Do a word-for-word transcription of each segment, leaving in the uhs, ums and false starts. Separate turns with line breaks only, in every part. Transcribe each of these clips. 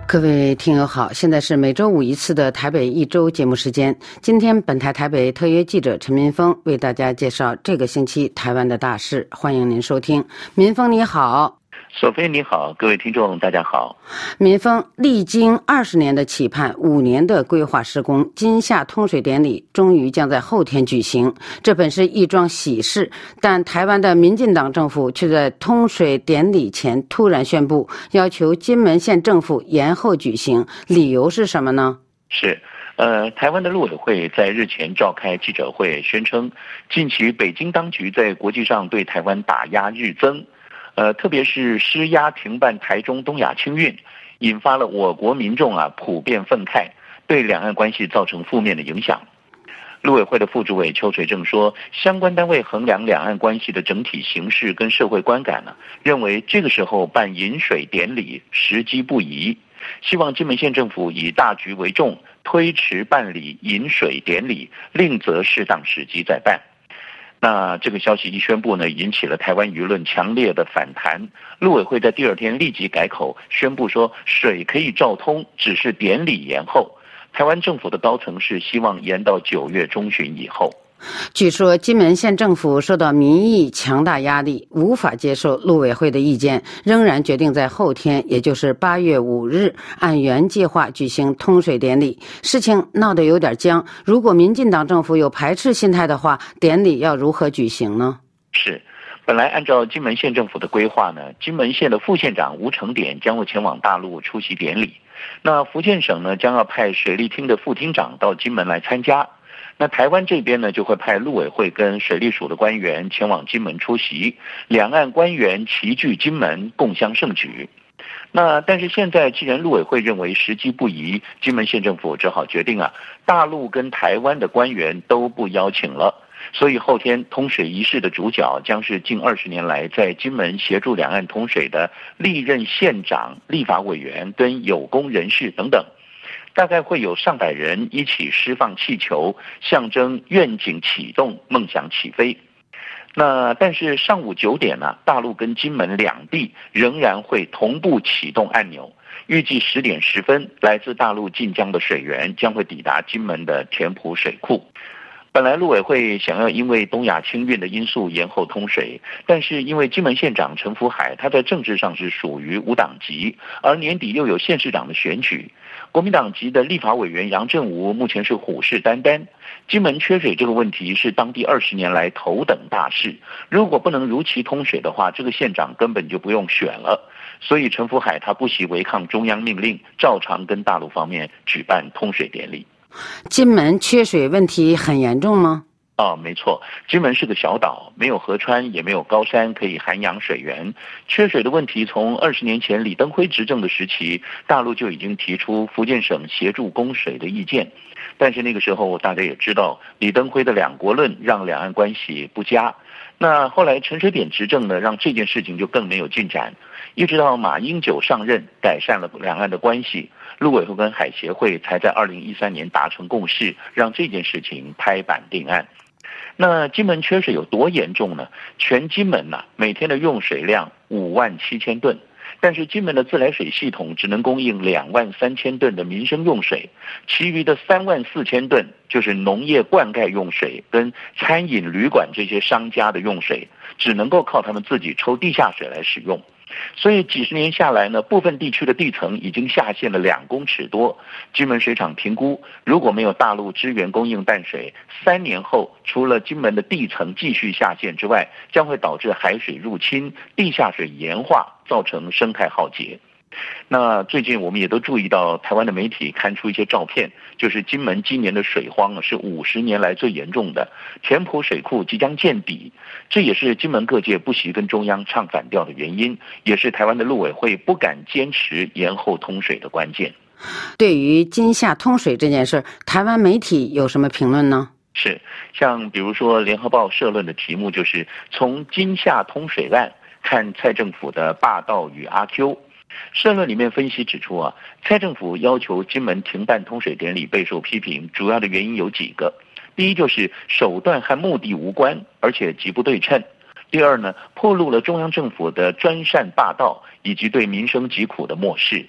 各位听友好，现在是每周五一次的台北一周节目时间。今天本台台北特约记者陈民峰为大家介绍这个星期台湾的大事，欢迎您收听。民峰你好。
索菲你好，各位听众大家好。
民峰，历经二十年的期盼，五年的规划施工，金厦通水典礼终于将在后天举行。这本是一桩喜事，但台湾的民进党政府却在通水典礼前突然宣布，要求金门县政府延后举行，理由是什么呢？
是。呃，台湾的陆委会在日前召开记者会，宣称近期北京当局在国际上对台湾打压日增。呃，特别是施压停办台中东亚清运，引发了我国民众啊普遍愤慨，对两岸关系造成负面的影响。陆委会的副主委邱垂正说，相关单位衡量两岸关系的整体形势跟社会观感呢，认为这个时候办饮水典礼时机不宜，希望金门县政府以大局为重，推迟办理饮水典礼，另择适当时机再办。那这个消息一宣布呢，引起了台湾舆论强烈的反弹。陆委会在第二天立即改口，宣布说水可以照通，只是典礼延后。台湾政府的高层是希望延到九月中旬以后。
据说金门县政府受到民意强大压力，无法接受陆委会的意见，仍然决定在后天，也就是八月五日，按原计划举行通水典礼。事情闹得有点僵，如果民进党政府有排斥心态的话，典礼要如何举行呢？
是，本来按照金门县政府的规划呢，金门县的副县长吴成典将会前往大陆出席典礼。那福建省呢，将要派水利厅的副厅长到金门来参加。那台湾这边呢，就会派陆委会跟水利署的官员前往金门出席，两岸官员齐聚金门，共襄盛举。那但是现在既然陆委会认为时机不宜，金门县政府只好决定啊，大陆跟台湾的官员都不邀请了。所以后天通水仪式的主角将是近二十年来在金门协助两岸通水的历任县长、立法委员跟有功人士等等。大概会有上百人一起释放气球，象征愿景启动，梦想起飞。那但是上午九点呢、啊，大陆跟金门两地仍然会同步启动按钮。预计十点十分，来自大陆晋江的水源将会抵达金门的田埔水库。本来陆委会想要因为东亚清运的因素延后通水，但是因为金门县长陈福海他在政治上是属于无党籍，而年底又有县市长的选举，国民党籍的立法委员杨振武目前是虎视眈眈。金门缺水这个问题是当地二十年来头等大事，如果不能如期通水的话，这个县长根本就不用选了。所以陈福海他不惜违抗中央命令，照常跟大陆方面举办通水典礼。
金门缺水问题很严重吗？
哦，没错，金门是个小岛，没有河川，也没有高山可以涵养水源。缺水的问题从二十年前李登辉执政的时期，大陆就已经提出福建省协助供水的意见。但是那个时候大家也知道，李登辉的两国论让两岸关系不佳。那后来陈水扁执政呢，让这件事情就更没有进展。一直到马英九上任，改善了两岸的关系，陆委会跟海协会才在二零一三年达成共识，让这件事情拍板定案。那金门缺水有多严重呢？全金门呐、啊，每天的用水量五万七千吨，但是金门的自来水系统只能供应两万三千吨的民生用水，其余的三万四千吨就是农业灌溉用水跟餐饮旅馆这些商家的用水，只能够靠他们自己抽地下水来使用。所以几十年下来呢，部分地区的地层已经下陷了两公尺多。金门水厂评估，如果没有大陆支援供应淡水，三年后除了金门的地层继续下陷之外，将会导致海水入侵、地下水盐化，造成生态浩劫。那最近我们也都注意到，台湾的媒体刊出一些照片，就是金门今年的水荒是五十年来最严重的，田埔水库即将见底，这也是金门各界不惜跟中央唱反调的原因，也是台湾的陆委会不敢坚持延后通水的关键。
对于金厦通水这件事，台湾媒体有什么评论呢？
是，像比如说联合报社论的题目就是从金厦通水案看蔡政府的霸道与阿 Q。社论里面分析指出啊，蔡政府要求金门停办通水典礼备受批评，主要的原因有几个。第一就是手段和目的无关，而且极不对称。第二呢，暴露了中央政府的专擅霸道以及对民生疾苦的漠视。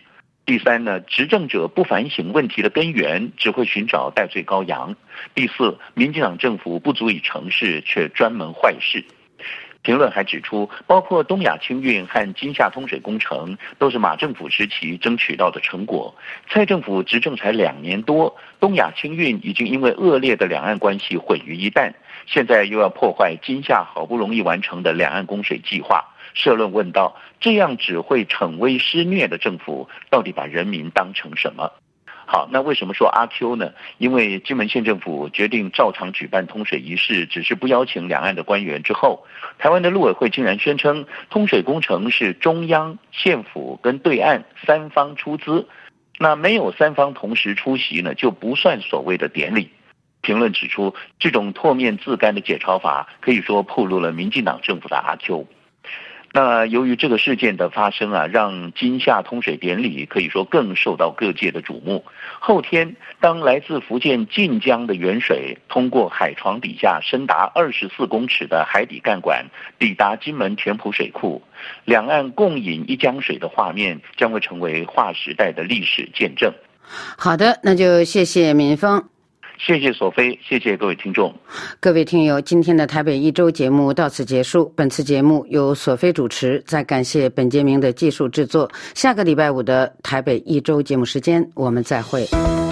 第三呢，执政者不反省问题的根源，只会寻找代罪羔羊。第四，民进党政府不足以成事，却专门坏事。评论还指出，包括东亚清运和金厦通水工程，都是马政府时期争取到的成果。蔡政府执政才两年多，东亚清运已经因为恶劣的两岸关系毁于一旦，现在又要破坏金厦好不容易完成的两岸供水计划。社论问道，这样只会逞威施虐的政府，到底把人民当成什么？好，那为什么说阿 Q 呢？因为金门县政府决定照常举办通水仪式，只是不邀请两岸的官员之后，台湾的陆委会竟然宣称通水工程是中央、县府跟对岸三方出资，那没有三方同时出席呢，就不算所谓的典礼。评论指出，这种唾面自干的解嘲法，可以说暴露了民进党政府的阿 Q。那由于这个事件的发生啊，让金厦通水典礼可以说更受到各界的瞩目。后天，当来自福建晋江的原水通过海床底下深达二十四公尺的海底干管，抵达金门全埔水库，两岸共饮一江水的画面将会成为划时代的历史见证。
好的，那就谢谢敏峰。
谢谢索菲，谢谢各位听众。
各位听友，今天的台北一周节目到此结束。本次节目由索菲主持，再感谢本杰明的技术制作。下个礼拜五的台北一周节目时间，我们再会。